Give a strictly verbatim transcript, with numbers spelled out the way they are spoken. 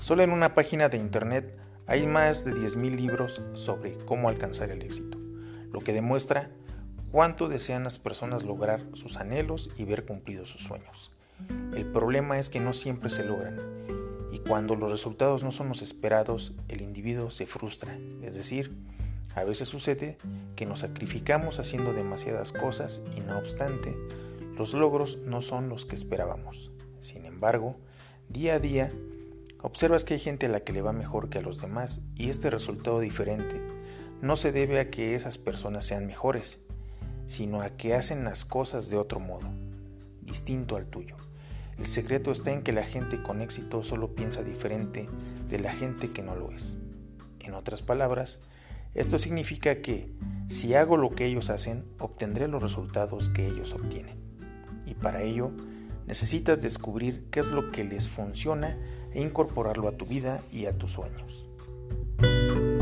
Solo en una página de internet hay más de diez mil libros sobre cómo alcanzar el éxito, lo que demuestra cuánto desean las personas lograr sus anhelos y ver cumplidos sus sueños. El problema es que no siempre se logran, y cuando los resultados no son los esperados, el individuo se frustra, es decir, a veces sucede que nos sacrificamos haciendo demasiadas cosas y no obstante, los logros no son los que esperábamos. Sin embargo, día a día, observas que hay gente a la que le va mejor que a los demás y este resultado diferente no se debe a que esas personas sean mejores, sino a que hacen las cosas de otro modo, distinto al tuyo. El secreto está en que la gente con éxito solo piensa diferente de la gente que no lo es. En otras palabras, esto significa que si hago lo que ellos hacen, obtendré los resultados que ellos obtienen. Y para ello, necesitas descubrir qué es lo que les funciona e incorporarlo a tu vida y a tus sueños.